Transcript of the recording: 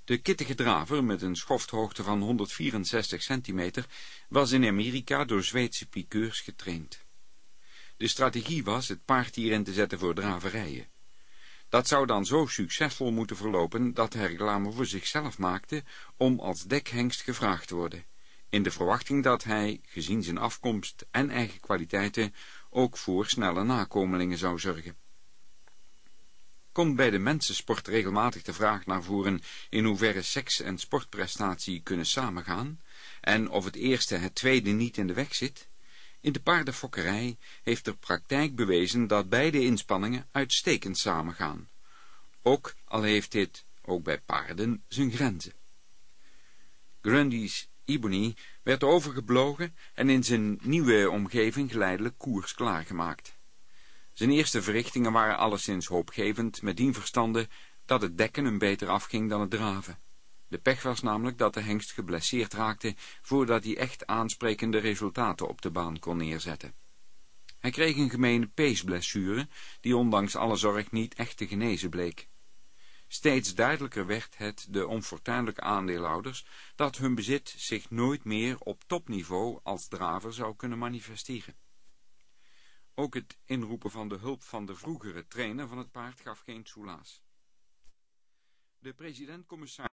De kittige draver met een schofthoogte van 164 centimeter was in Amerika door Zweedse piqueurs getraind. De strategie was het paard hierin te zetten voor draverijen. Dat zou dan zo succesvol moeten verlopen dat hij reclame voor zichzelf maakte om als dekhengst gevraagd te worden, in de verwachting dat hij, gezien zijn afkomst en eigen kwaliteiten, ook voor snelle nakomelingen zou zorgen. Komt bij de mensensport regelmatig de vraag naar voren in hoeverre seks en sportprestatie kunnen samengaan, en of het eerste het tweede niet in de weg zit? In de paardenfokkerij heeft de praktijk bewezen dat beide inspanningen uitstekend samengaan. Ook al heeft dit, ook bij paarden, zijn grenzen. Grundy's Ebony werd overgebogen en in zijn nieuwe omgeving geleidelijk koers klaargemaakt. Zijn eerste verrichtingen waren alleszins hoopgevend, met dien verstande dat het dekken hem beter afging dan het draven. De pech was namelijk dat de hengst geblesseerd raakte voordat hij echt aansprekende resultaten op de baan kon neerzetten. Hij kreeg een gemene peesblessure die ondanks alle zorg niet echt te genezen bleek. Steeds duidelijker werd het de onfortuinlijke aandeelhouders dat hun bezit zich nooit meer op topniveau als draver zou kunnen manifesteren. Ook het inroepen van de hulp van de vroegere trainer van het paard gaf geen soelaas. De president-commissaris